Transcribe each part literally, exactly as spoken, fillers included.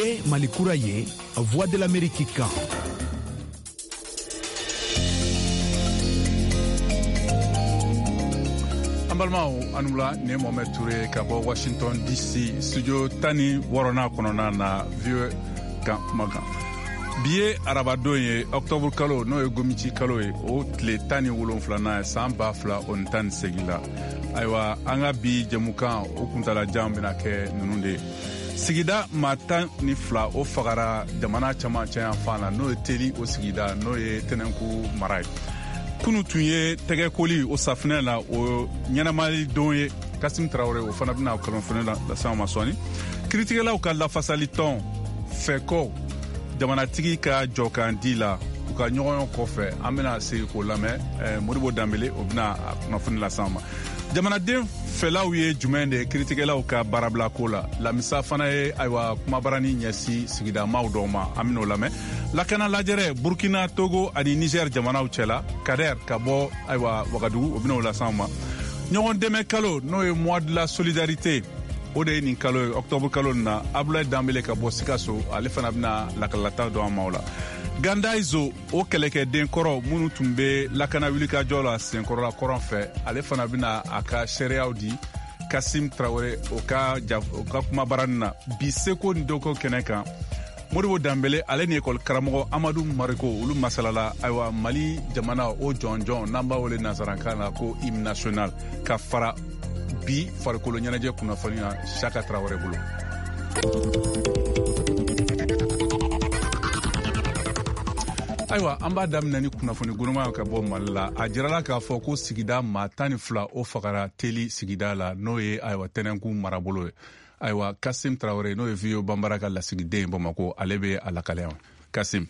ye Mali kura ye Voix de l'Amérique kan. Ambalmao anula ne Mohamed Touré ka bɔ Washington D C studio tani wɔɔrɔnan kɔnɔna na vieux kan magan. Bi ye arabadon ye octobre kalo n'o ye gomiti kalo ye o tile tan ni wolonwula ye san ba fila o ni tan ni segin la. Ayiwa an ka bi jɛmukan o kuntalajan bɛna kɛ ninnu de ye. Sigida maa tan ni fila o fagara jamana caman cɛyan fan na n'o ye teli o sigida n'o ye Tɛnɛnku mara ye. Kunu tun ye tɛgɛkoli o safinɛ la o ɲɛnamali don ye Kasim Traoré o fana bɛna kunnafoni lase ma sɔɔni. Kiiritigɛlaw ka lafasali tɔn fɛko jamanatigi ka jɔkandi la u ka ɲɔgɔn kɔfɛ an bɛna segin k'o lamɛn Modibo Danbele o bɛna kunnafoni lase ma. Jamanaden fɛlaw ye jumɛn de kiiritigɛlaw ka baarabila ko la lamisa fana ye ayiwa kumabarani ɲɛsi sigidamaw dɔw ma an bɛn'o lamɛn. Lakana lajɛrɛ Burkina, Togo ani Niger jamanaw cɛla Kader ka bɔ ayiwa Wagadugu o bɛn'o lase ma. Ɲɔgɔn dɛmɛ kalo n'o ye mois de la solidarité o de ye nin kalo ye octobre kalo na Abdoulaye Danbele ka bɔ Sikaso ale fana bɛna lakalata dɔ an ma o la. Ganda Izo o kɛlɛkɛden kɔrɔ minnu tun bɛ lakana wulikajɔ la senkɔrɔla kɔrɔn fɛ ale fana bɛna a ka sariyaw di Kasim Traoré o ka o ka kumabarani na bi seko ni dɔko kɛnɛ kan. Modibo Danbele ale ni école karamɔgɔ Amadu Mariko olu masalala ayiwa Mali jamana o jɔnjɔn n'an b'a wele nansarakan na ko hymne national ka fara bi farikolo ɲɛnajɛ kunnafoni na Chaka Traoré bolo. Ayiwa an b'a daminɛ ni kunnafoni gunuma ka bɔ Mali la a jirala k'a fɔ ko sigida maa tan ni fila o fagara teli sigida la n'o ye ayiwa Tɛnɛnku marabolo ye. Ayiwa Kasim Traoré n'o ye Viyo Banbara ka lasigiden Bamako ale bɛ a lakaleya. Kasim.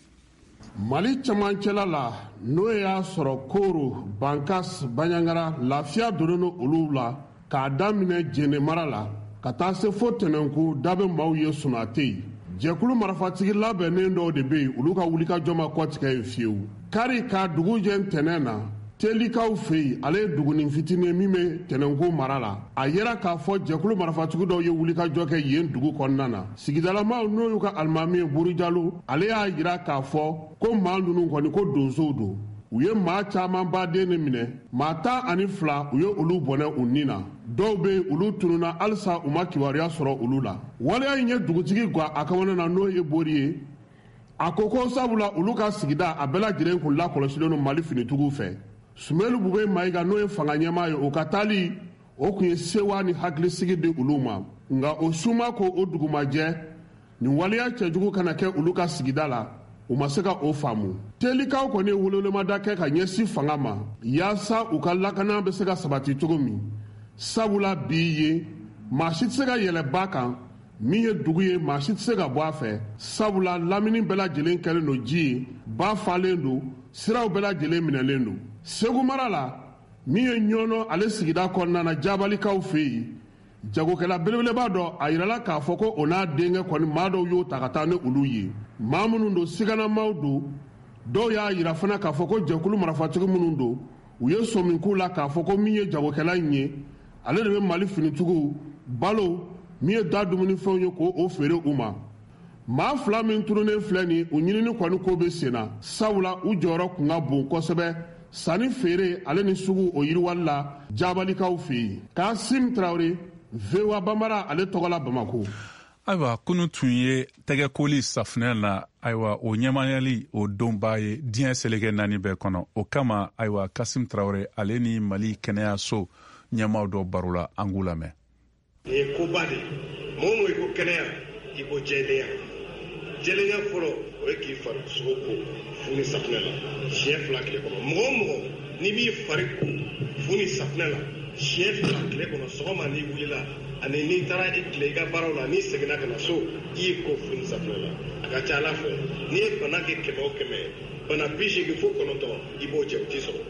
Mali camancɛla la n'o y'a sɔrɔ Koro, Bankas, Baɲangara lafiya donnen olu la k'a daminɛ Jɛnɛ mara la ka taa se fo Tɛnɛnku da bɛ maaw ye Sunate ye. Jɛkulu marifatigi labɛnnen dɔw de bɛ yen olu ka wulikajɔ ma kɔtigɛ yen fiyewu. Kari ka dugu jɛ ntɛnɛn na telikaw fɛ yen ale ye dugunin fitinin min bɛ Tɛnɛnku mara la a yera k'a fɔ jɛkulu marifatigi dɔw ye wulikajɔ kɛ yen dugu kɔnɔna na. Sigidalamaw n'o y'u ka alimami ye Buru Jalo ale y'a jira k'a fɔ ko maa ninnu kɔni ko donsow don. U ye maa caman baden de minɛ maa tan ani fila u ye olu bɔnɛ u nin na dɔw bɛ yen olu tununna halisa u ma kibaruya sɔrɔ olu la. Waleya in ye dugutigi ga a kamana na n'o ye Bori ye a ko ko sabula olu ka sigida a bɛɛ lajɛlen kun lakɔlɔsilen don Mali finitigiw fɛ. Sumelu Bube Mayiga n'o ye fanga ɲɛmaa ye o ka taali o kun ye sewa ni hakilisigi di olu ma nka o suma ko o dugumajɛ nin waleya cɛjugu kana kɛ olu ka sigida la u ma se ka o faamu. Telikaw kɔni ye wololemada kɛ ka ɲɛsi fanga ma yaasa u ka lakana bɛ se ka sabati cogo min sabula bi ye maa si tɛ se ka yɛlɛ ba kan min ye dugu ye maa si tɛ se ka bɔ a fɛ sabula lamini bɛɛ lajɛlen kɛlen don ji ye ba falen don siraw bɛɛ lajɛlen minɛlen don. Segu mara la min ye ɲɔnɔ ale sigida kɔnɔna na jabalikaw fɛ yen jagokɛla belebeleba dɔ a yirala k'a fɔ ko o n'a denkɛ kɔni maa dɔw y'o ta ka taa ni olu ye maa minnu don siganamaw don dɔw y'a yira fana k'a fɔ ko jɛkulu marifatigi minnu don u ye sɔmin k'u la k'a fɔ ko min ye jagokɛla in ye ale de bɛ Mali finitigiw balo min ye da dumunifɛnw ye k'o feere u ma. Maa fila min turunnen filɛ nin u ɲinini kɔni ko bɛ sen na sabula u jɔyɔrɔ kun ka bon kosɛbɛ sanni feere ale ni sugu o yiriwali la jabalikaw fɛ yen. Kasim Traoré Voix Banbara ale tɔgɔ la Bamako. Ayiwa kunu tun ye tɛgɛkoli safinɛ la ayiwa o ɲɛmayali o donba ye diɲɛ seleke naani bɛɛ kɔnɔ o kama ayiwa Kasim Traoré ale ni Mali kɛnɛyaso ɲɛmaw dɔ baro la an k'u lamɛn. Nin ye koba de mɔgɔ min ko kɛnɛya i ko jɛlenya jɛlenya fɔlɔ o ye k'i fari sogo ko fu ni safinɛ la siɲɛ fila tile kɔnɔ mɔgɔ o mɔgɔ n'i b'i fari ko fu ni safinɛ la siɲɛ fila tile kɔnɔ sɔgɔma n'i wulila ani n'i taara i tile i ka baaraw la n'i seginna ka na so i y'i ko fu ni safinɛ la a ka ca Ala fɛ n'i ye bana kɛ kɛmɛ o kɛmɛ bana bi seegin fo kɔnɔntɔn i b'o cɛ o t'i sɔrɔ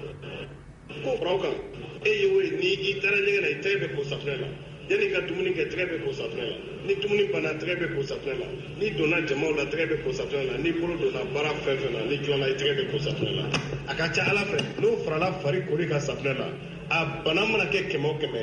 ko faraw kan e ye o ye ni i taara ɲɛgɛn na i tɛgɛ bɛ ko safinɛ la yanni ka dumuni kɛ tɛgɛ bɛ ko safinɛ la ni dumuni banna tɛgɛ bɛ ko safinɛ la ni donna jamaw la tɛgɛ bɛ ko safinɛ la ni bolo donna baara fɛn fɛn na ni tilala i tɛgɛ bɛ ko safinɛ la a ka ca Ala fɛ n'o farala fari kori ka safinɛ la a bana mana kɛ kɛmɛ o kɛmɛ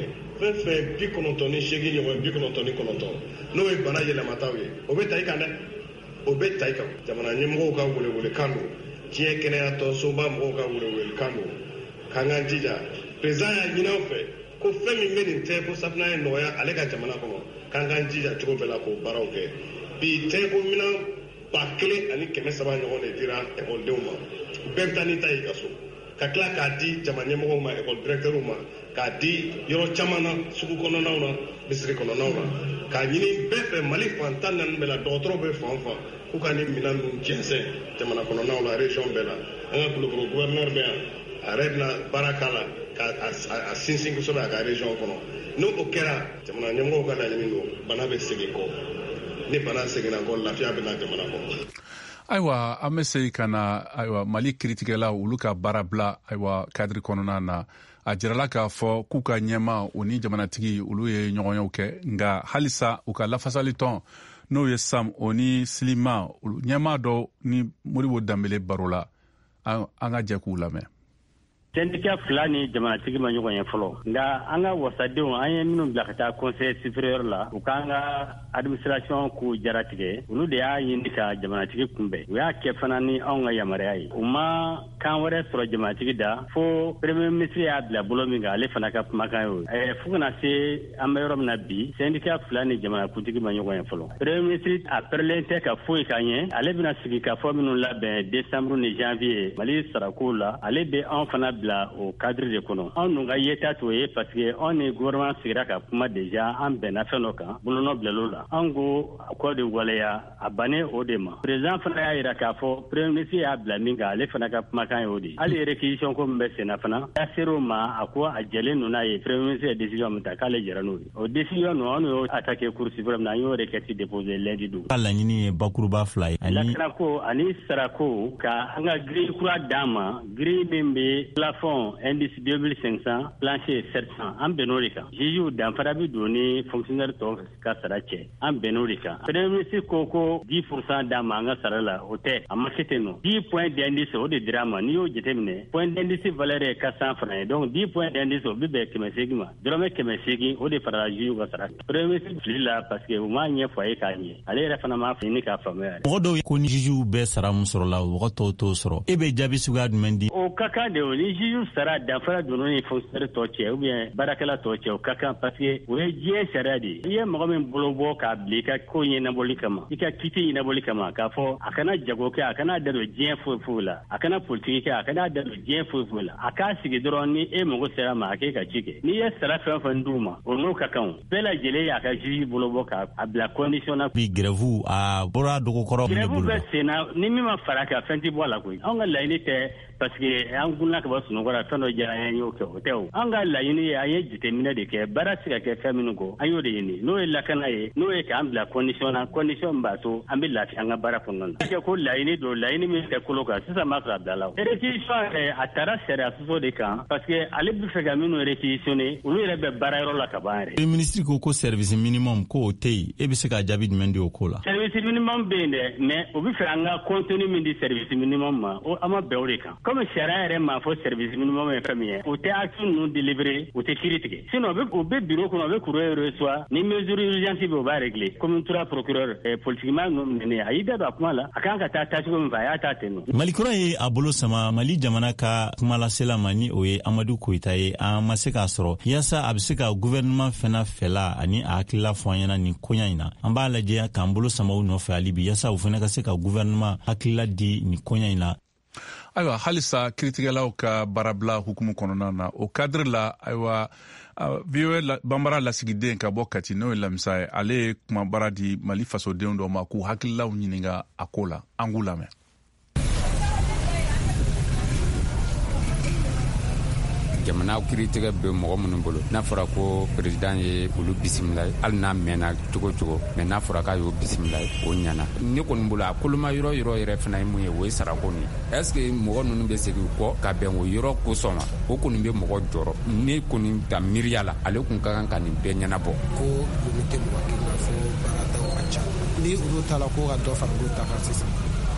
fɛn fɛn bi kɔnɔntɔn ni seegin ɲɔgɔn bi kɔnɔntɔn ni kɔnɔntɔn n'o ye bana yɛlɛmataw ye o bɛ ta i kan dɛ o bɛ ta i kan jamana ɲɛmɔgɔw ka welewelekan don diɲɛ kɛnɛyatɔnsoba mɔgɔw ka welewelekan don k'an k'an jija président y'a ɲini an fɛ ko fɛn min bɛ nin tɛ ko safunɛ ye nɔgɔya ale ka jamana kɔnɔ k'an k'an jija cogo bɛɛ la k'o baaraw kɛ bi tɛ ko minɛn ba kelen ani kɛmɛ saba ɲɔgɔn de dira ekɔlidenw ma bɛɛ bɛ taa n'i ta ye i ka so ka tila k'a di jamana ɲɛmɔgɔw ma ekɔli directeurs ma k'a di yɔrɔ caman na sugu kɔnɔnaw na misiri kɔnɔnaw na k'a ɲini bɛɛ fɛ mali fan tan naani bɛɛ la dɔgɔtɔrɔ bɛ fan fan k'u ka ni minɛn ninnu jɛnsɛn jamana kɔnɔnaw la région bɛɛ la an ka kulukoro gouverneur bɛ yan a yɛrɛ bɛna baara k'a la k'a sinsin kosɛbɛ a ka région kɔnɔ n'o o kɛra jamana ɲɛmɔgɔw ka laɲini don bana bɛ segin kɔ ni bana seginna kɔ lafiya bɛ na jamana kɔnɔ. Ayiwa an bɛ segin ka na ayiwa mali kiritigɛlaw olu ka baara bila ayiwa kadiri kɔnɔna na a jirala k'a fɔ k'u ka ɲɛma o ni jamanatigi olu ye ɲɔgɔnyew kɛ nka halisa u ka lafasali tɔn n'o ye sam o ni silima ɲɛma dɔ ni moribo danbele baro la an ka jɛ k'u lamɛn. Syndicat fila ni jamanatigi ma ɲɔgɔn ye fɔlɔ nka an ka wasadenw an ye minnu bila ka taa conseil supérieur la u k'an ka administration k'u jaratigɛ olu de y'a ɲini ka jamanatigi kunbɛn u y'a kɛ fana ni anw ka yamaruya ye u ma kan wɛrɛ sɔrɔ jamanatigi da fo premier ministre y'a bila bolo min kan ale fana ka kumakan y'o ye fo kana se an bɛ yɔrɔ min na bi syndicat fila ni jamanakuntigi ma ɲɔgɔn ye fɔlɔ premier ministre a pɛrɛlen tɛ ka foyi k'a ɲɛ ale bɛna sigi ka fɔ minnu labɛn décembre ni janvier mali sarako la ale bɛ anw fana bila o cadre de kɔnɔ anw dun ka yeta t'o ye parce que anw ni gouvernement sigira ka kuma déjà an bɛnna fɛn dɔ kan bolonɔ bilal'o la an ko kɔ de waleya a bannen o de ma président fana y'a yira k'a fɔ premier ministre y'a bila min kan ale fana ka kumakan ye o de hali réquisition ko min bɛ senna fana a ser'o ma a ko a jɛlen ninnu n'a ye premier ministre ye décision min ta k'ale jɛra n'o ye o décision ninnu anw y'o attaqué cour suprême na an y'o requête déposé lundi don ka laɲini ye bakuruba fila ye lakanako ani sarako ka an ka grille kura d'an ma grille min bɛ plafond indice deux mille cinq cents plancher sept cents an bɛnn'o de kan juge danfara bɛ don ni fonctionnaire tɔw ka sara cɛ an bɛnn'o de kan premier ministre ko ko dix pour cent d'an ma an ka sara la o tɛ a ma kɛ ten nɔ dix points d'indice o de dira ma n'i y'o jateminɛ point d'indice valeur ye quatre cents francs ye donc dix points d'indice o bɛ bɛn kɛmɛ seegin ma dɔrɔmɛ kɛmɛ seegin o de farala juge ka sara premier ministre fili la parce que u m'a ɲɛfɔ a ye k'a ɲɛ ale yɛrɛ fana m'a fɔ ni k'a faamuya mɔgɔ dɔw ye ko ni juge bɛɛ sara min sɔrɔ la mɔgɔ tɔw t'o sɔrɔ e bɛ jaabi suguya jumɛn di o ka kan de o ni juge sara danfara donna ni fonctionnaire tɔ cɛ ou bien baarakɛla tɔ cɛ o ka kan parce que o ye diɲɛ sariya de ye i ye mɔgɔ min bolo bɔ k'a bila i ka ko ɲɛnabɔli kama i ka kiti ɲɛnabɔli kama k'a fɔ a kana jago kɛ a kana da don diɲɛ foyi foyi la a kana politiki kɛ a kana da don diɲɛ foyi foyi la a k'a sigi dɔrɔn ni e mago sera ma a k'e ka ci kɛ n'i ye sara fɛn fɛn d'u ma o n'o ka kan bɛɛ lajɛlen y'a ka juge bolo bɔ k'a bila condition na bi grève a bɔra dogokɔrɔ min bolo grève bɛ senna ni min ma fara kan fɛn tɛ bɔ a la koyi anw ka laɲini tɛ parce que an gunna ka bɔ sunɔgɔ la fɛn dɔ diyara an y'o kɛ o tɛ o an ka laɲini ye an ye jateminɛ de kɛ baara tɛ se ka kɛ fɛn minnu kɔ an y'o de ɲini n'o ye lakana ye n'o ye k'an bila condition na condition min b'a to an bɛ lafiya an ka baara kɔnɔna na kɛ ko laɲini don laɲini min tɛ kolo kan sisan ma sɔrɔ a bila la o réquisition yɛrɛ a taara sariya sɔsɔ de kan parce que ale bɛ fɛ ka minnu réquisitionner olu yɛrɛ bɛ baara yɔrɔ la ka ban yɛrɛ. ministre ko ko service minimum ko o tɛ yen e bɛ se ka jaabi jumɛn di o ko la. service minimum bɛ yen dɛ mais o bɛ fɛ an ka contenu min di service minimum ma o an ma bɛn o de kan comme sariya yɛrɛ ma fɔ service minimum ye fɛn min ye o tɛ acte ninnu délivrer o tɛ kiiri tigɛ sinon o bɛ bureau kɔnɔ o bɛ courrier reçoit ni mesure urgence bɛ o b'a régler comme tora procureur politiquement ninnu minɛ a y'i da don a kuma la a kan ka taa taacogo min fɛ a y'a taa ten nɔ. malikura ye a bolo sama mali jamana ka kumalasela ma ni o ye amadu koyita ye an ma se k'a sɔrɔ yaasa a bɛ se ka gouvernement fɛnɛ fɛla ani a hakilila fɔ an ɲɛna nin koɲa in na an b'a lajɛ k'an bolo sama u nɔfɛ hali bi yaasa u fɛnɛ ka se ka gouvernement hakilila di nin koɲa in na. ayiwa halisa kiritigɛlaw ka baarabila hukumu kɔnɔna na o cadre la ayiwa V O A banbara lasigiden ka bɔ Kati n'o ye Lamisa ye ale ye kuma baara di Mali fasodenw dɔ ma k'u hakililaw ɲininka a ko la an k'u lamɛn. jamana kiritigɛ bɛ mɔgɔ minnu bolo n'a fɔra ko président ye olu bisimila hali n'a mɛnna cogo cogo mais n'a fɔra k'a y'o bisimila o ɲana ne kɔni bolo a koloma yɔrɔ yɔrɔ yɛrɛ fana ye mun ye o ye sarako nin est ce que mɔgɔ ninnu bɛ segin kɔ ka bɛn o yɔrɔ kosɔn ma o kɔni bɛ mɔgɔ jɔrɔ ne kɔni ta miiriya la ale kun ka kan ka nin bɛɛ ɲɛnabɔ ko olu tɛ mɔgɔ kelen fɔ baarataw ka ca ni olu ta la ko ka dɔ fara olu ta kan sisan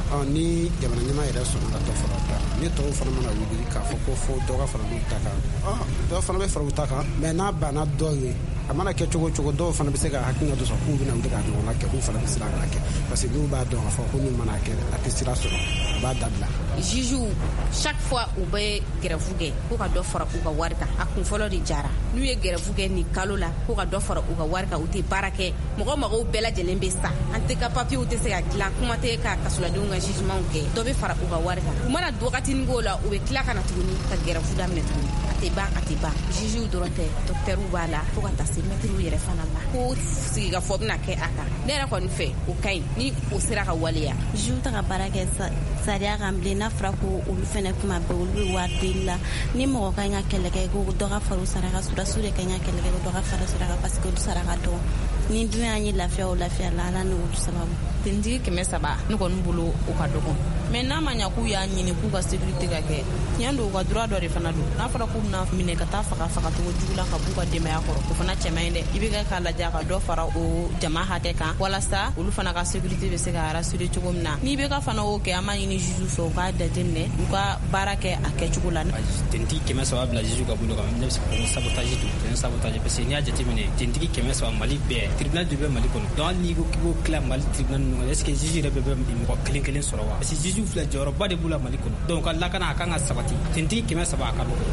ni jamana ɲɛma yɛrɛ sɔnna ka dɔ fara ta ni tɔw fana mana wuli k'a fɔ ko fo dɔ ka fara ta kan dɔw fana bɛ fara u ta kan mɛ n'a banna dɔw ye a mana kɛ cogo cogo dɔw fana bɛ se ka hakilina dɔ sɔrɔ k'u bɛna wuli k'a ɲɔgɔn kɛ k'u fana bɛ siran k'a kɛ parce que n'u b'a dɔn k'a fɔ ko min mana kɛ a tɛ sira sɔrɔ a b'a dabila. Juges chaque fois u bɛ grève kɛ ko ka dɔ fara u ka wari kan a kun fɔlɔ de jara n'u ye grève kɛ nin kalo la ko ka dɔ fara u ka wari kan u tɛ baara kɛ mɔgɔ mɔgɔw bɛɛ lajɛlen bɛ sa an tɛ ka papiers tɛ se ka dilan kuma tɛ ka kasoladenw ka jugement kɛ dɔ bɛ fara u ka wari kan u mana wagatinin k'o la u bɛ tila ka na tuguni ka grève daminɛ tuguni a tɛ ban a tɛ ban juges dɔrɔn tɛ docteurs b'a la fo ka taa se maîtres yɛrɛ fana ma ko sigikafɔ bɛna kɛ a kan ne yɛrɛ kɔni fɛ o ka ɲi ni o sera ka waleya juges ta ka baara kɛ sariya kan bilen n'a fɔra ko olu fɛnɛ kuma bɛɛ olu bɛ wari deli la ni mɔgɔ ka ɲi ka kɛlɛ kɛ ko dɔ ka fara u saraka sudasiw de ka ɲi ka kɛlɛ kɛ ko dɔ ka fara saraka parce que olu saraka dɔn ni dun y'an ye lafiya o lafiya la ala n'olu sababu tentigi kɛmɛ saba ne kɔni bolo o ka dɔgɔn mɛ n'a ma ɲa k'u y'a ɲini k'u ka sécurité ka kɛ tiɲɛ don u ka droit dɔ de fana don n'a fɔra k'u bɛna minɛ ka taa faga fagacogo jugu la ka b'u ka denbaya kɔrɔ o fana cɛ man ɲi dɛ i bɛ kɛ k'a lajɛ ka dɔ fara o jama hakɛ kan walasa olu fana ka sécurité bɛ se ka rassurer cogo min na n'i bɛ ka fana o kɛ an b'a ɲini juge fɛ u k'a jateminɛ u ka baara kɛ a kɛcogo la. tentigi kɛmɛ saba bila juge ka bolo kan ne bɛ se ka sabotage don c'est un sabotage parce que n'i y'a jateminɛ tentigi kɛmɛ saba Mali bɛɛ tribunal de bɛ Mali kɔnɔ donc hali n'i ko k'i b'o tila Mali tribunal ninnu kɔnɔ est ce que juge yɛrɛ bɛ bɛ mɔgɔ kelen kelen sɔrɔ wa parce que juge filɛ jɔyɔrɔba de b'u la Mali kɔnɔ donc ka lakana a kan ka sabati tentigi kɛmɛ saba a ka dɔgɔ.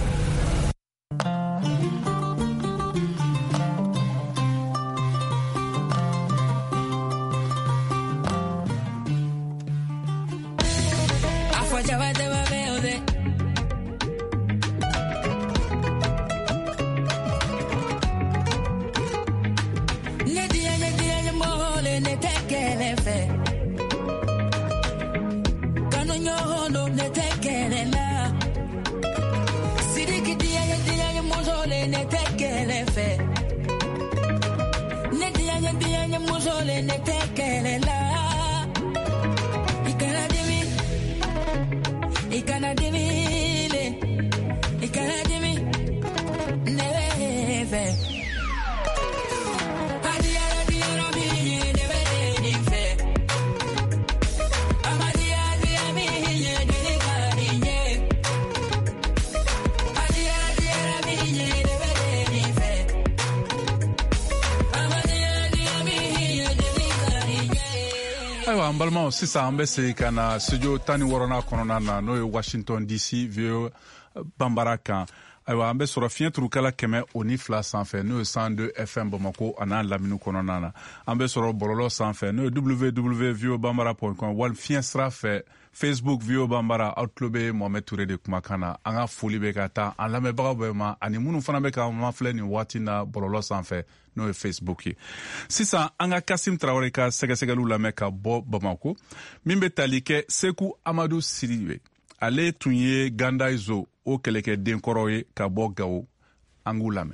ayiwa an balimaw sisan an bɛ segin ka na studio tan ni wɔɔrɔnan kɔnɔna na n'o ye Washington D C V O banbara kan ayiwa an bɛ sɔrɔ fiɲɛ turukala kɛmɛ o ni fila sanfɛ n'o ye cent deux F M Bamako a n'a lamini kɔnɔna na an bɛ sɔrɔ bɔlɔlɔ sanfɛ n'o ye w w w point v o banbara point com wali fiɲɛ sira fɛ Facebook V O Banbara aw tulo bɛ Mohamed Ture de kumakan na an ka foli bɛ ka taa an lamɛnbagaw bɛɛ ma ani minnu fana bɛ ka mafilɛ nin waati na bɔlɔlɔ sanfɛ n'o ye Facebook ye sisan an ka Kasim Traoré ka sɛgɛsɛgɛliw lamɛn ka bɔ Bamako min bɛ tali kɛ Seku Amadu Sidibe ale tun ye Gandaizo o kɛlɛkɛden kɔrɔ ye ka bɔ Gawo an k'u lamɛn.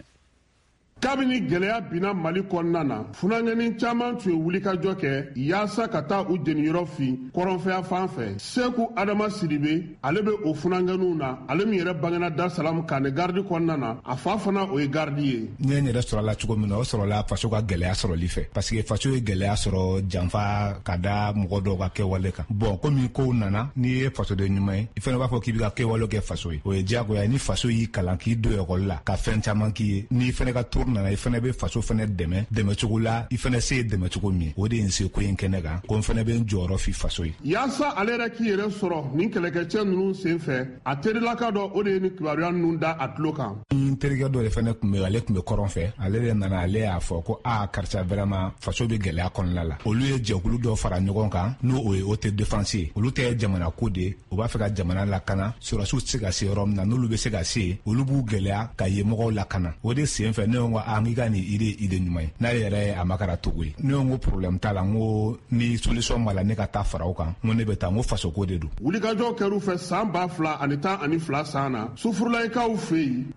kabini gwɛlɛya binna Mali kɔnɔna na funanŋɛni caaman tun ye wulikajɔ kɛ yaasa ka taa u jeniyɔrɔ fin kɔrɔnfɛya fan fɛ. Seku Adama Sidibe ale bɛ o funanŋɛniw na ale min yɛrɛ bangena Dar Salam Kane gardi kɔnɔna na a fa fana o ye gardi ye. Ne ye n yɛrɛ sɔrɔla cogo min na o sɔrɔla faso ka gwɛlɛya sɔrɔli fɛ parce que faso ye gwɛlɛya sɔrɔ janfa ka da mɔgɔ dɔw ka kɛwale kan. Bon komi kow nana n'i ye fasoden ɲuman ye i fana b'a fɔ k'i bɛ ka kɛwale kɛ faso ye o ye diyagoya ni faso y'i kalan k'i don ekɔli la ka fɛn caman k'i ye n'i fana ka tour nana i fana bɛ faso fana dɛmɛ dɛmɛcogo la i fana se ye dɛmɛcogo min o de ye n se ko in kɛnɛ kan ko n fana bɛ n jɔyɔrɔ fi faso ye. Yaasa ale yɛrɛ k'i yɛrɛ sɔrɔ nin kɛlɛkɛcɛ ninnu sen fɛ a terilaka dɔ o de ye ni kibaruya ninnu da a tulo kan. N terikɛ dɔ de fana tun bɛ ale tun bɛ kɔrɔn fɛ ale de nana ale y'a fɔ ko a karisa vraiment faso bɛ gɛlɛya kɔnɔna la olu ye jɛkulu dɔ fara ɲɔgɔn kan n'o o ye o tɛ défense ye olu tɛ jamana ko de u b'a fɛ ka jamana lakana sɔrɔsiw tɛ se ka se yɔrɔ min na n'olu bɛ se ka se olu b'u gɛlɛya ka ɲɛmɔgɔw lakana o de sen fɛ ne ko a n ka nin ide ide ɲuman ye n'ale yɛrɛ a ma kɛra togo ye ne ko problème t'a la n ko ni solution b'a la ne ka taa fara o kan n ko ne bɛ taa n ko faso ko de don. Wulikajɔ kɛr'u fɛ san ba fila ani tan ani fila san na sufurulaikaw fɛ yen u ka sɔrɔ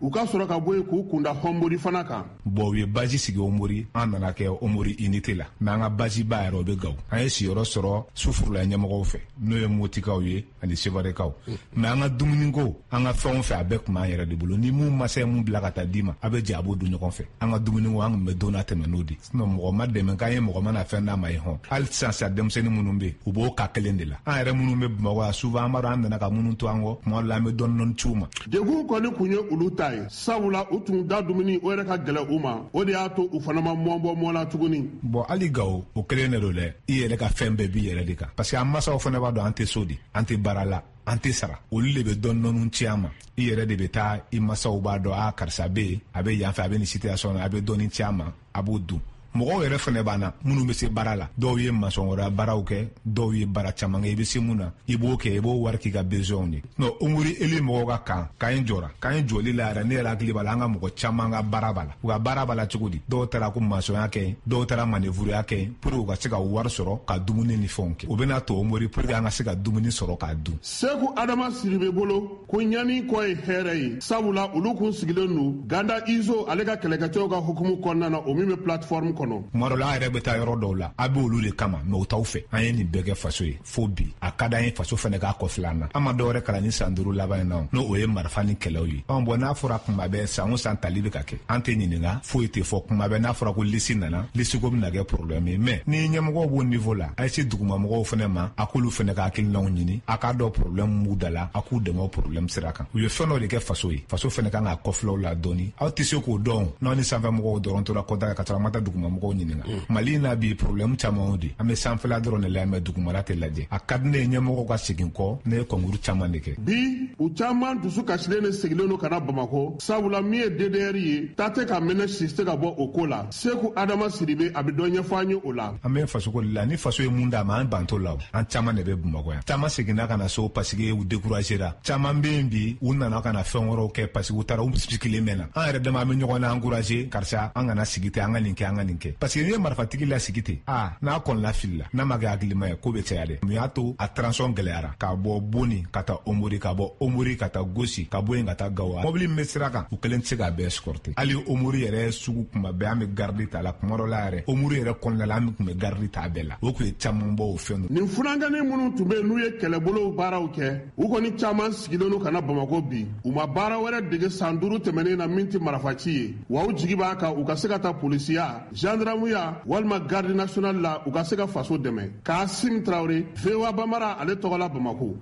ka bɔ yen k'u kunda Homori fana kan. Bon u ye baji sigi Homori, an nana kɛ Homori unité la. Mais an ka baji ba yɛrɛ o bɛ Gawo. An ye siyɔrɔ sɔrɔ Sufurula ɲɛmɔgɔw fɛ n'o ye Motikaw ye ani Sevarekaw. Mais an ka dumuni ko, an ka fɛnw fɛ a bɛɛ tun b'an yɛrɛ de bolo. Ni mun masa ye mun bila ka taa d'i ma, a bɛ jɛ a b'o dun ɲɔgɔn fɛ. An ka dumuni ko an tun bɛ don n'a tɛmɛ n'o de. Sinon mɔgɔ ma dɛmɛ k'an ye mɔgɔ mana fɛn d'a ma ye hɔn. Hali sisan sisan denmisɛnnin minnu bɛ yen u b'o ka kelen de la. An yɛrɛ minnu bɛ Bamakɔ yan souvent an b'a dɔn an nana ka minnu to an kɔ, tuma dɔ la an bɛ dɔɔni dɔɔni ci u ma. Degun kɔni kun ye olu ta ye, sabula u tun da dumuni o yɛrɛ ka gɛlɛ u ma, o de y'a to u fana ma mɔbɔ mɔ la tuguni. Bon hali Gawo o kelen de don dɛ, i yɛrɛ ka fɛn bɛɛ b'i yɛrɛ de kan. Parce que an masaw fana b'a dɔn an tɛ so di, an tɛ baara la, an tɛ sara. Olu de bɛ dɔɔni dɔɔni ci an ma. I yɛrɛ de bɛ taa i masaw b'a dɔn a karisa bɛ yen, a bɛ yan fɛ, a bɛ nin situation na, a bɛ dɔɔni ci an ma, a b'o dun. Mɔgɔw yɛrɛ fɛnɛ b'an na minnu bɛ se baara la, dɔw ye masɔnkɔrɔya baaraw kɛ, dɔw ye baara caman kɛ. I bɛ se mun na i b'o kɛ, i b'o wari k'i ka besoinw ye. Non Homori Eli mɔgɔw ka kan k'an ye jɔra k'an ye jɔli la yɛrɛ, ne yɛrɛ hakili b'a la an ka mɔgɔ caman ka baara b'a la. U ka baara b'a la cogo di? Dɔw taara ko masɔnya kɛ yen, dɔw taara manœuvreya kɛ yen pour que u ka se ka wari sɔrɔ ka dumuni ni fɛnw kɛ. U bɛna to Homori pour que an ka se ka dumuni sɔrɔ k'a dun. Seku Adama Sidibe bolo ko ɲani kɔ ye hɛrɛ ye, sabula olu kun sigilen don Ganda Izo ale ka kɛlɛkɛcɛw ka hukumu kɔnɔna na o min bɛ plateforme kɔnɔ. Tuma dɔ la yɛrɛ bɛ taa yɔrɔ dɔw la a bɛ olu de kama, mais u t'aw fɛ. An ye nin bɛɛ kɛ faso ye fo bi, a ka d'an ye faso fɛnɛ k'a kɔfilɛ an na. An ma dɔwɛrɛ kalan ni san duuru laban in na n'o o ye marifa ni kɛlɛw ye. Ɔn bon n'a fɔra kuma bɛɛ san o san tali bɛ ka kɛ, an tɛ ɲininka foyi tɛ fɔ. Kuma bɛɛ n'a fɔra ko lisi nana, lisi ko bɛna kɛ problème ye. Mais ni ɲɛmɔgɔw b'o niveau la, a ye se dugumamɔgɔw fɛnɛ ma, a k'olu fɛnɛ ka hakilinaw ɲini, a k'a dɔn problème b'u da la, a k'u dɛmɛ o problème sira kan. U ye fɛn dɔ de kɛ faso ye, faso fɛnɛ kan k'a kɔfilɛw la dɔɔni. Aw tɛ se k'o dɔn n'aw ni sanfɛmɔgɔw dɔrɔn tora kɔda ka sɔrɔ an ma taa dugumamɔgɔw ɲininka. Mali n'a bi problème caman o de, an bɛ sanfɛla dɔrɔn de la mɛ dugumala tɛ lajɛ. A ka di ne ye ɲɛmɔgɔw ka segin kɔ, ne ye kɔnkuru caman de kɛ. Bi u caman dusu kasilen de sigilen don ka na Bamakɔ, sabula min ye D D R ye ta tɛ ka mɛnɛ si tɛ ka bɔ o ko la. Seku Adama Sidibe a bɛ dɔ ɲɛfɔ an ye o la. An bɛ faso ko la, ni faso ye mun d'a ma an banto la, an caman de bɛ Bamakɔ yan. Caman seginna ka na so parce que u découragera. Caman bɛ yen bi u nana ka na fɛn wɛrɛw kɛ parce que u taara u sigilen mɛnna. An yɛrɛ dama an bɛ ɲɔgɔn na encourager karisa an kana sigi ten, an ka nin kɛ, an ka nin kɛ. Parce que n'i ye marifatigi la sigi ten, ah n'a kɔnɔna fili la, n'a ma kɛ hakilima ye ko bɛ caya dɛ. Mun y'a to a transition gɛlɛyara k'a bɔ Boni ka taa Homori, ka bɔ Homori ka taa Gosi, ka bɔ yen ka taa Gawo. Mobili min bɛ sira kan u kelen tɛ se k'a bɛɛ escorter. Hali Homori yɛrɛ sugu kuma bɛɛ an bɛ garde ta la, kuma dɔ la yɛrɛ Homori yɛrɛ kɔnɔna la an tun bɛ garde ta a bɛɛ la. O tun ye caman bɔ o fɛn ninnu. Nin funankɛnin minnu tun bɛ yen n'u ye kɛlɛbolo baaraw kɛ, u kɔni caman sigilen don ka na Bamakɔ bi. U ma baara wɛrɛ dege san duuru tɛmɛnen na min tɛ marifaci ye, wa u jigi b'a kan u ka se ka taa polisiya, gendarmeya walima garde nationale la u ka se ka faso dɛmɛ. Kasim Traoré, V O A Bamara, ale tɔgɔ la Bamakɔ.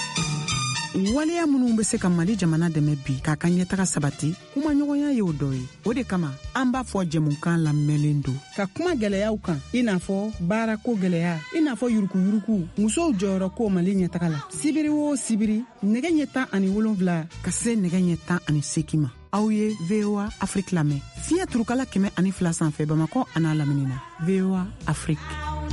Waleya minnu bɛ se ka Mali jamana dɛmɛ bi k'a ka ɲɛtaga sabati, kuma ɲɔgɔnya ye o dɔ ye. O de kama an b'a fɔ jɛmukan lamɛnlen don ka kuma gɛlɛyaw kan, i n'a fɔ baarako gɛlɛya, i n'a fɔ yurukuyuruku, musow jɔyɔrɔ ko Mali ɲɛtaga la. Sibiri o sibiri nɛgɛ ɲɛ tan ani wolonwula ka se nɛgɛ ɲɛ tan ani seegin ma. Aw ye V O A Afrique lamɛn fiɲɛ turukala kɛmɛ ani fila sanfɛ Bamakɔ a n'a lamini na. V O A Afrique.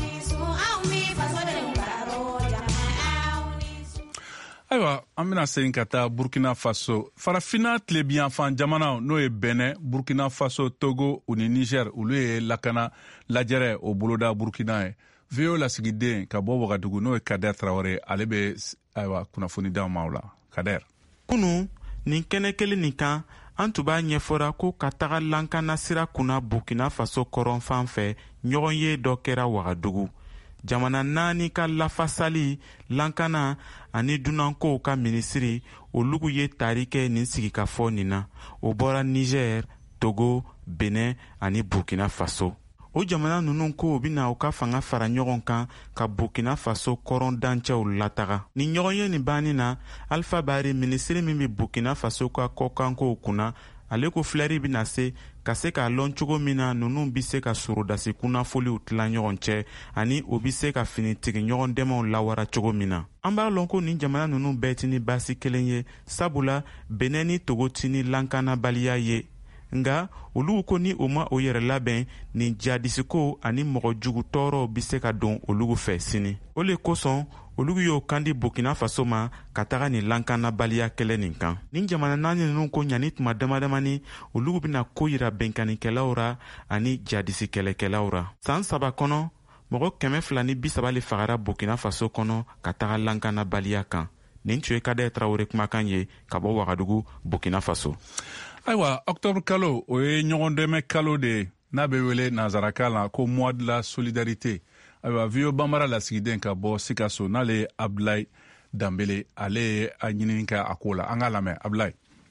Ayiwa, an bɛna segin ka taa Burkina Faso. Farafina tilebiyanfan jamanaw n'o ye Benin, Burkina Faso, Togo u ni Niger, olu ye lakana lajɛrɛ o boloda Burkina ye. V O A lasigiden ka bɔ Wagadugu n'o ye Kader Traoré, ale bɛ ayiwa kunnafoni d'aw ma o la. Kader. Kunu nin kɛnɛ kelen nin kan an tun b'a ɲɛfɔra ko ka taga lankana sira kunna Burkina Faso kɔrɔnfan fɛ ɲɔgɔn ye dɔ kɛra Wagadugu. Jamana naani ka lafasali, lankana ani dunankow ka minisiri olugu ye tari kɛ nin sigikafɔ nin na. O bɔra Niger, Togo, Benin ani Burkina Faso. O jamana ninnu ko u bɛna u ka fanga fara ɲɔgɔn kan ka Burkina Faso kɔrɔn dancɛw lataga. Ni ɲɔgɔn ye nin banni na, Alpha Bari minisiri min bɛ Burkina Faso ka kɔkankow kunna, ale ko filɛri bɛna se ka se k'a lɔn cogo min na ninnu bɛ se ka sorodasi kunnafoliw tila ɲɔgɔn cɛ ani o bɛ se ka finitigi ɲɔgɔn dɛmɛw lawara cogo min na. An b'a lɔn ko nin jamana ninnu bɛɛ tɛ ni baasi kelen ye, sabula Benin ni Togo tɛ ni lankanabaliya ye. Nga olu ko ni o ma o yɛrɛ labɛn, nin jadisiko ani mɔgɔ jugu tɔɔrɔw bɛ se ka don olugu fɛ sini. O le kosɔn olugu y'o kandi Burkina Faso ma ka taga nin lankanabaliya kɛlɛ nin kan. Nin jamana naani ninnu ko ɲani tuma damadamani olugu bɛna ko yira bɛnkanikɛlaw ra ani jadisikɛlɛkɛlaw ra. San saba kɔnɔ mɔgɔ kɛmɛ fila ni bi saba le fagara Burkina Faso kɔnɔ ka taga lankanabaliya kan. Nin tun ye Kader Traoré kumakan ye ka bɔ Wagadugu, Burkina Faso. ayiwa octobre kalo o ye ɲɔgɔn dɛmɛ kalo de n'a bɛ wele nazarakan la ko mois de la solidarité. ayiwa viyo banbara lasigiden ka bɔ sikaso n'ale ye abdulayi danbele ale ye a ɲinini kɛ a ko la. an ka lamɛn abdulayi.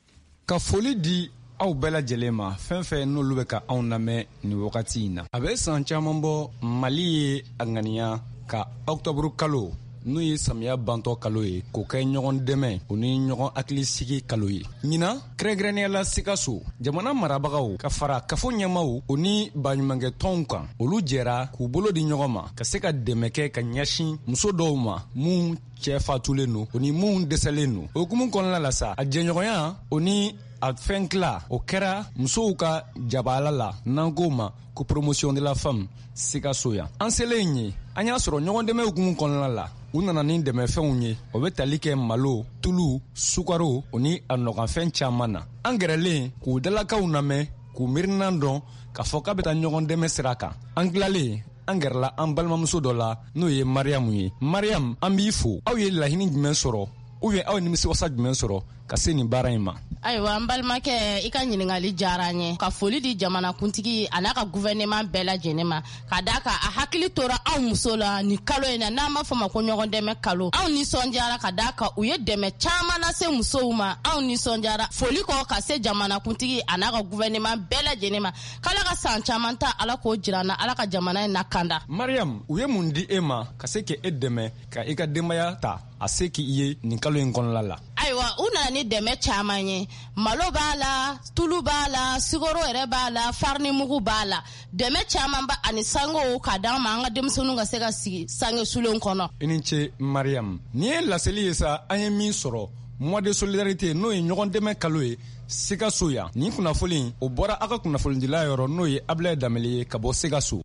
ka foli di aw bɛɛ lajɛlen ma fɛn fɛn n'olu bɛ ka anw lamɛn nin wagati in na. a bɛ san caman bɔ mali ye a ŋaniya ka octobre kalo n'o ye samiya bantɔ kalo ye k'o kɛ ɲɔgɔn dɛmɛ o ni ɲɔgɔn hakilisigi kalo ye. ɲina kɛrɛnkɛrɛnnenya sikaso jamana marabagaw ka fara kafo ɲɛmaw o ni baɲumankɛ tɔnw kan olu jɛra k'u bolo di ɲɔgɔn ma ka se ka dɛmɛ kɛ ka ɲɛsin muso dɔw ma mun cɛ fatulen no o ni mun dɛsɛlen no. o hukumu kɔnɔna la sa a jɛɲɔgɔnya o ni a fɛn tila o kɛra musow ka jabaala la n'an k'o ma ko promotion de la femme sikaso yan. an selen ye an y'a sɔrɔ ɲɔgɔn dɛmɛ hukumu kɔnɔna la u nana ni dɛmɛfɛnw ye o bɛ tali kɛ malo tulu sukaro o ni a nɔgɔnfɛn caman na. an gɛrɛlen k'u dalakaw lamɛn k'u miirinan dɔn k'a fɔ k'a bɛ taa ɲɔgɔn dɛmɛ sira kan. an tilalen an gɛrɛla an balimamuso dɔ la n'o ye mariyamu ye. mariyamu an b'i fo. aw ye laɲini jumɛn sɔrɔ ou bien aw ye nimisiwasa jumɛn sɔrɔ ka se nin baara in ma? ayiwa an balimakɛ i ka ɲiningali diyara an ye ka foli di jamanakuntigi a n'a ka gouvernement bɛɛ lajɛlen ma ka da kan a hakili tora anw muso la ni kalo in na n'an b'a fɔ ma ko ɲɔgɔn dɛmɛ kalo. anw nisɔndiyara ka da kan u ye dɛmɛ caman lase musow ma. anw nisɔndiyara foli kɔ ka se jamanakuntigi a n'a ka gouvernement bɛɛ lajɛlen ma k'ala ka san caman ta ala k'o jira na ala ka jamana in lakanda. mariam u ye mun di e ma ka se k'e dɛmɛ ka i ka denbaya ta a se k'i ye nin kalo in kɔnɔla la? ayiwa u nana ni dɛmɛ caman ye. malo b'a la tulu b'a la sigoro yɛrɛ b'a la farinimugu b'a la dɛmɛ caman ba ani sango ka d'an ma an ka denmisɛnninw ka se ka sigi sange sulen kɔnɔ. i ni ce mariam. nin ye laseli ye sa an ye min sɔrɔ mois de solidarité n'o ye ɲɔgɔn dɛmɛ kalo ye sikaso yan. nin kunnafoli o bɔra aw ka kunnafolidila yɔrɔ n'o ye abulaye danbele ye ka bɔ sikaso.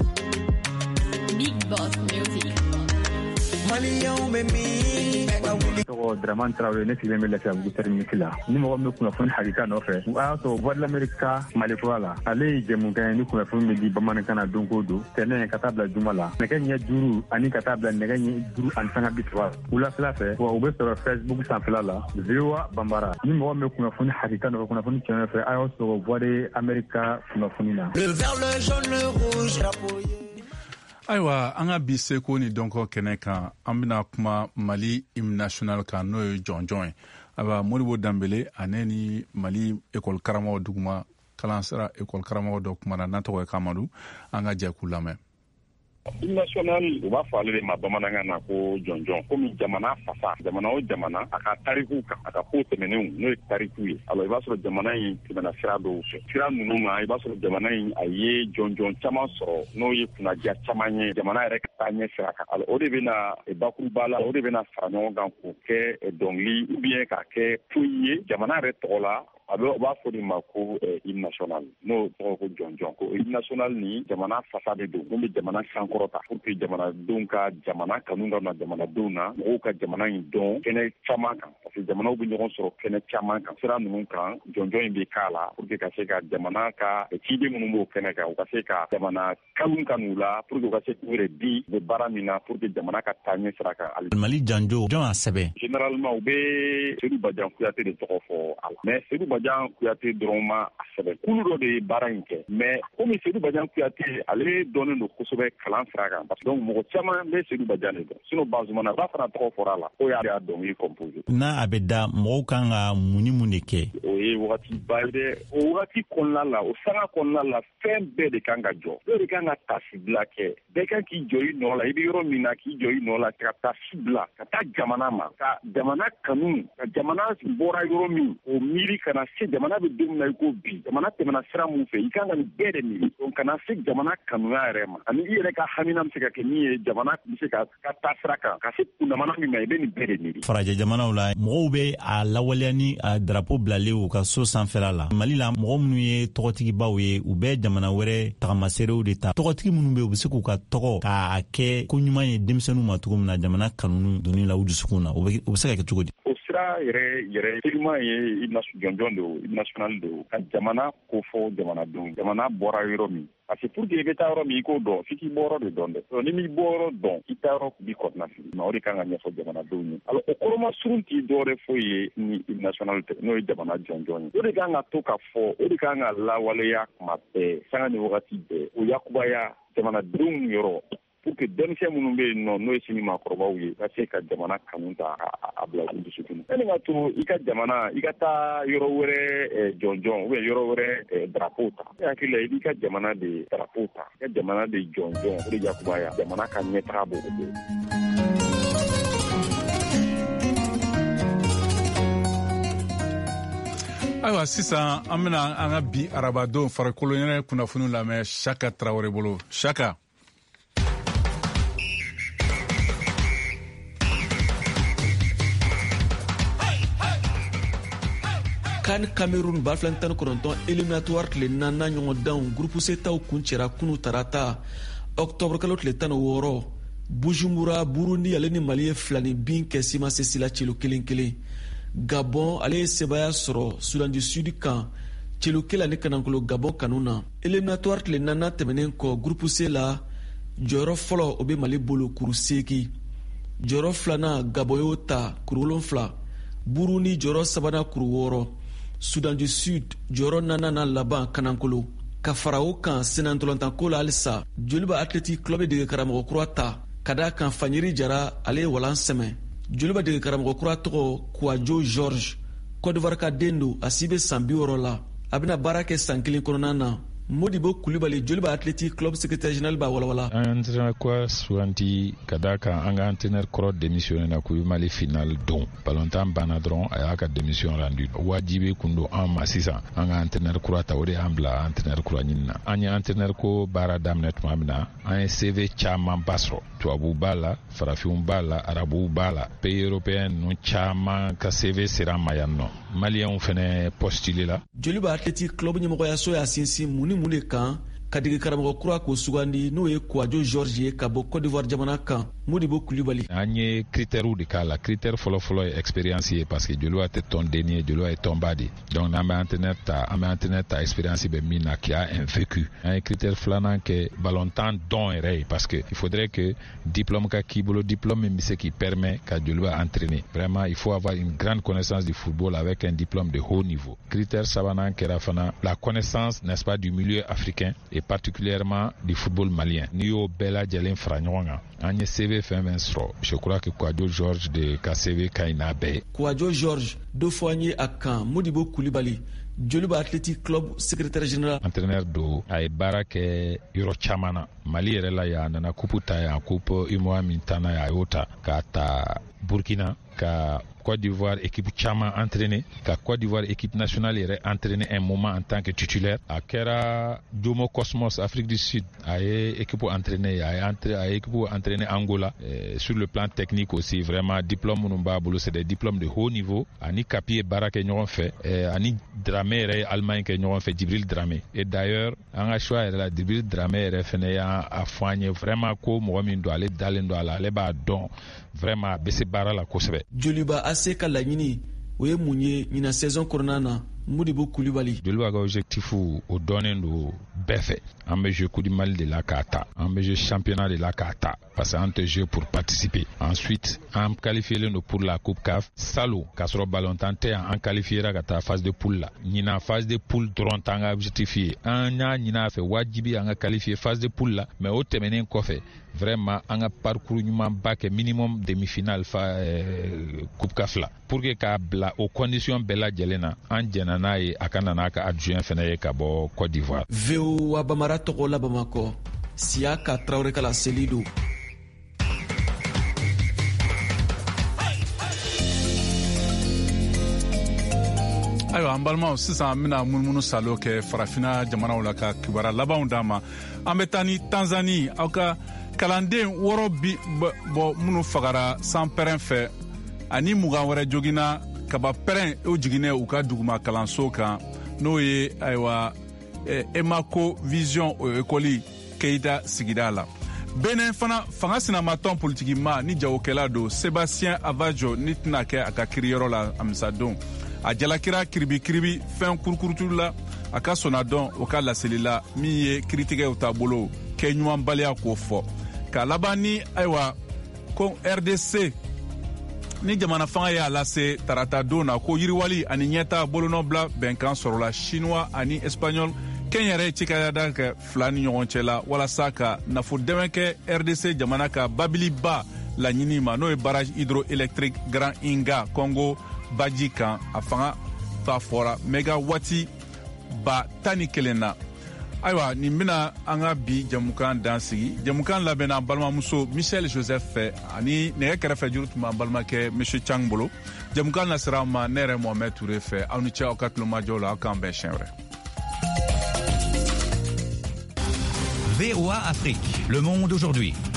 Big Boss Music. Maliyɛnw bɛ min tɔgɔ Dramane Traoré ne sigilen bɛ Lafiyabugu terminus la. ni mɔgɔ min bɛ kunnafoni hakika nɔfɛ o y'a sɔrɔ Voix de l'Amérique Malifura la ale ye jɛmukan ye ni kunnafoni bɛ di bamanankan na don o don tɛnɛ ka taa bila juma la nɛgɛ ɲɛ duuru ani ka taa bila nɛgɛ ɲɛ duuru ani sanga bi saba wulafɛla fɛ wa u bɛ sɔrɔ Facebook sanfɛla la V O A Banbara. ni mɔgɔ min bɛ kunnafoni hakika nɔfɛ kunnafoni tiɲɛ nɔfɛ a y'o sɔrɔ Voix de l'Amérique kunnafoni na. Le vert, le jaune, le rouge, drapeau. ayiwa an ka bi seko ni dɔnkɔ kɛnɛ kan an bɛna kuma mali hymne national kan n'o ye jɔnjɔn ye. ayiwa moribo danbele ale ni mali ekɔli karamɔgɔ duguma kalansira ekɔli karamɔgɔ dɔ kumana n'an tɔgɔ ye kamadu. an ka jɛ k'u lamɛn. hymne national u b'a fɔ ale de ma bamanankan na ko jɔnjɔn komi jamana fasa jamana o jamana a ka tariku kan a ka ko tɛmɛnenw n'o ye tariku ye. alors i b'a sɔrɔ jamana in tɛmɛna sira dɔw fɛ sira ninnu ma i b'a sɔrɔ jamana in a ye jɔnjɔn caman sɔrɔ n'o ye kunnaja caman ye jamana yɛrɛ ka taa ɲɛ sira kan. alors o de bɛna bakuruba la o de bɛna fara ɲɔgɔn kan k'o kɛ dɔnkili ou bien k'a kɛ foyi ye jamana yɛrɛ tɔgɔ la a bɛ u b'a fɔ de ma ko hymne national n'o tɔgɔ ko jɔnjɔn. ko hymne national ni jamana fasa de don mun bɛ jamana sankɔrɔta pour que jamanadenw ka jamana kanu ka na jamanadenw na mɔgɔw ka jamana in dɔn kɛnɛ caman kan parce que jamanaw bɛ ɲɔgɔn sɔrɔ kɛnɛ caman kan sira ninnu kan jɔnjɔn in bɛ k'a la pour que ka se ka jamana ka ciden minnu b'o kɛnɛ kan u ka se ka jamana kanu ka n'u la pour que u ka se k'u yɛrɛ di u bɛ baara min na pour que jamana ka taa ɲɛ sira kan. mali janjo jɔn a sɛbɛn. généralement u bɛ Seydou Badian Kuyate de tɔgɔ fɔ a la mais Seydou Badian Kuyate dɔrɔn ma a sɛbɛn kulu dɔ de ye baara in kɛ mais komi Seydou Badian Kuyate ale dɔnnen don kosɛbɛ kalan sira kan parce que donc mɔgɔ caman bɛ Seydou Badian de dɔn sinon Bazumana ba fana tɔgɔ fɔra a la ko y'a dɔnkili compose. n'a a bɛ da mɔgɔw kan ka mun ni mun de kɛ. o ye wagati ba ye dɛ o wagati kɔnɔna la o sanga kɔnɔna la fɛn bɛɛ de kan ka jɔ bɛɛ de kan ka tasi bila kɛ bɛɛ kan k'i jɔ i nɔ la i bɛ yɔrɔ min na k'i jɔ i nɔ la ka tasi bila ka taa jamana ma ka jamana kanu ka jamana bɔra yɔrɔ min o miiri ka na se jamana bɛ don min na i ko bi jamana tɛmɛna sira mun fɛ i kan ka nin bɛɛ de miiri donc ka na se jamana kanuya yɛrɛ ma ani i yɛrɛ ka hamina bɛ se ka kɛ min ye jamana bɛ se ka ka taa sira kan ka se kundamana min ma i bɛ nin bɛɛ de miiri. farajɛ jamanaw la mɔgɔw bɛ a lawaleya ni a drapeau bilalen u ka so sanfɛla la mali la mɔgɔ minnu ye tɔgɔtigibaw ye u bɛ jamana wɛrɛ tagamaserew de ta tɔgɔtigi minnu bɛ u bɛ se k'u ka tɔgɔ k'a kɛ ko ɲuman ye denmisɛnninw ma cogo min na jamana kanu donni la u dusukun na u bɛ se ka kɛ cogo di. o sira ka yɛrɛ yɛrɛ filima ye jɔnjɔn do national do ka jamana ko fɔ jamanadenw jamana bɔra yɔrɔ min parce que pour que i bɛ taa yɔrɔ min i k'o dɔn f'i k'i bɔ yɔrɔ de dɔn dɛ ni m'i bɔ yɔrɔ dɔn i taa yɔrɔ b'i kɔnɔna fili o de kan ka ɲɛfɔ jamanadenw ye alors o kɔrɔma surun t'i dɔwɛrɛ foyi ye ni national tɛ n'o ye jamana jɔnjɔn ye o de kan ka to ka fɔ o de kan ka lawaleya kuma bɛɛ sanga ni wagati bɛɛ o yakubaya jamanadenw yɔrɔ pour que denmisɛn minnu bɛ yen nɔ n'o ye sini maakɔrɔbaw ye ka se ka jamana kanu ta a bila u dusukun yanni ka to i ka jamana i ka taa yɔrɔ wɛrɛ jɔnjɔn ou bien yɔrɔ wɛrɛ drapeau ta ne hakili la i b'i ka jamana de drapeau ta i ka jamana de jɔnjɔn o de yakubaya jamana ka ɲɛtaga b'o de. Ayiwa sisan an bɛna an ka bi arabadenw farikolo ɲɛnɛ kunnafoniw lamɛn Saka Tarawele bolo. Saka. kan Cameroun ba filan tan kɔnɔntɔn éliminatoire tile naaninan ɲɔgɔn danw groupe C taw kun cɛra kunu tarata octobre kalo tile tan ni wɔɔrɔ Bujumbura Burundi ale ni Mali ye filani bin kɛ sima sesi la celo kelen kelen. Gabon ale ye sebaya sɔrɔ Sudan du Sud kan celo kelen ani kanankolo Gabon kanu na. Éliminatoire tile naaninan tɛmɛnen kɔ groupe C la jɔyɔrɔ fɔlɔ o bɛ Mali bolo kuru seegin. Jɔyɔrɔ filanan Gabon y'o ta kuru wolonfila. Burundi jɔyɔrɔ sabanan kuru wɔɔrɔ. Sudan du Sud jɔyɔrɔ naaninan laban kanankolo. Ka fara o kan senantɔlɔntanko la halisa Joliba Athletic Club ye dege karamɔgɔ kura ta ka da kan Fanyiri Jara ale ye walan sɛmɛ. Joliba dege karamɔgɔ kura tɔgɔ Kouadio George Côte d'Ivoire ka den don a si bɛ san bi wɔɔrɔ la a bɛna baara kɛ san kelen kɔnɔna na. Modibo Kulibali Joliba Athletic Club secrétaire général b'a walawala. An entraîneur kura suganti ka da kan an ka entraîneur kɔrɔ démissionné na k'u Mali final don balontan banna dɔrɔn a y'a ka démission rendu wajibi kun don an ma sisan an ka entraîneur kura ta o de y'an bila entraîneur kura ɲini na an ye entraîneur ko baara daminɛ tuma min na an ye C V caman ba sɔrɔ tubabuw b'a la farafinw b'a la arabuw b'a la pays européen ninnu caman ka C V sera an ma yan nɔ maliyɛnw fɛnɛ postulé la. Joliba Athletic Club ɲɛmɔgɔyaso y'a sinsin mun ni mun de kan ka dege karamɔgɔ kura k'o sugandi n'o ye Kouadio George ye ka bɔ Côte d'Ivoire jamana kan. Modibo Kulibali. An ye critères de k'a la critère fɔlɔfɔlɔ ye expérience ye parce que Joliba tɛ tɔn denni ye Joliba ye tɔnba de donc n'an bɛ entraîneur ta an bɛ entraîneur ta expérience bɛ min na qui a un vécu an ye critère filanan kɛ ballontan dɔn yɛrɛ ye parce que il faudrait que diplôme ka k'i bolo diplôme min bɛ se qui permet ka Joliba entraîner vraiment il faut avoir une grande connaissance du football avec un diplôme de haut niveau. Critère sabanan kɛra fana la connaissance n'est-ce pas du milieu africain et particulièrement du football malien n'i y'o bɛɛ lajɛlen fara ɲɔgɔn kan an ye C V fɛn fɛn sɔrɔ je crois que Kouadio George de ka C V ka ɲi n'a bɛɛ ye. Kouadio George dɔ fɔ an ye a kan Modibo Kulibali Joliba Athletic Club secrétaire général. Entraîneur do a ye baara kɛ yɔrɔ caman na Mali yɛrɛ la yan a nana coupe ta yan coupe U M O A min ta na yan a y'o ta k'a ta Burkina ka Côte d'Ivoire équipe caman entraîné ka Côte d'Ivoire équipe nationale yɛrɛ entraîné un moment en tant que titulaire a kɛra Jomo Cosmos Afrique du Sud a ye équipe entraîné a ye entraîné a ye équipe entraîné Angola euh, sur le plan technique aussi vraiment diplôme minnu b'a bolo c'est des diplômes de haut niveau ani Kapi ye baara kɛ ɲɔgɔn fɛ euh, ani Dramé yɛrɛ ye Allemagne kɛ ɲɔgɔn fɛ Djibril Dramé et d'ailleurs an ka choix yɛrɛ la Djibril Dramé yɛrɛ fɛnɛ y'a fɔ an ye vraiment ko mɔgɔ min don ale dalen don a la ale b'a dɔn vraiment a bɛ se baara la kosɛbɛ. Joliba A C ka laɲini o ye mun ye ɲina saison kɔnɔna na Modibo Kulibali. Joliba ka objectif o dɔnnen don bɛɛ fɛ an bɛ jouer Coupe du Mali de la k'a ta an bɛ jouer championnat de la k'a ta parce que an tɛ jouer pour participer ensuite an qualifielen don pour la Coupe C A F salon k'a sɔrɔ ballontan tɛ yan an qualifiera ka taa phase de poule la ɲina phase de poule dɔrɔn t'an ka objectif ye an y'a ɲin'a fɛ wajibi an ka qualifier phase de poule la mais o tɛmɛnen kɔfɛ vraiment an ka parcours ɲumanba kɛ minimum demi-finale fa euh, Coupe C A F la pour que k'a bila o condition bɛɛ lajɛlen na an jɛna n'a ye a ka na n'a ka adjoint fɛnɛ ye ka bɔ Côte d'Ivoire. V O wa Bamara tɔgɔ la Bamakɔ Siaka Traoré ka la seli don. Ayiwa an balimaw sisan an bɛna munumunu salo kɛ farafina jamanaw la ka kibaruya labanw d'an ma an bɛ taa ni Tanzanie aw ka kalanden wɔɔrɔ bi bɔ minnu fagara sanpɛrɛn fɛ ani mugan wɛrɛ joginna kaba pɛrɛn o jiginnɛ u ka duguma kalanso kan n'o ye ayiwa Emako Vision o ekɔli Keita sigida la Benin fana fanga sinamatɔn politikima ni jagokɛla don Sebastien Avajo ni tɛna kɛ a ka kiriyɔrɔ la amisadon. A jalakira kiribikiribi fɛn kurukurutu la a ka sɔnna dɔn o ka laseli la min ye kiritigɛw taabolo kɛ ɲumanbaliya k'o fɔ. Ka laban ni ayiwa ko R D C ni jamana fanga y'a lase tarata don na ko yiriwali ani ɲɛta bolonɔbila bɛnkan sɔrɔla Chinois ani Espagnol kɛn yɛrɛ cikayada kɛ fila ni ɲɔgɔn cɛ la walasa ka nafo dɛmɛ kɛ R D C jamana ka babiliba laɲini ma n'o ye barrage hydroélectrique Grand Inga Congo baji kan a fanga ba fɔra megawati ba tan ni kelen na. Ayiwa nin bena an ka bi jamukan dan sigi. Jamukan labɛnna balimamuso Michel Joseph fɛ ani nɛgɛ kɛrɛfɛ juru tun b'an balimakɛ Monsieur Chang bolo. Jamukan nasira an ma ne yɛrɛ Mohamed Touré fɛ aw ni cɛ aw ka tulomajɔw la aw k'an bɛn siɲɛ wɛrɛ. V O A Afrique, le monde aujourd'hui.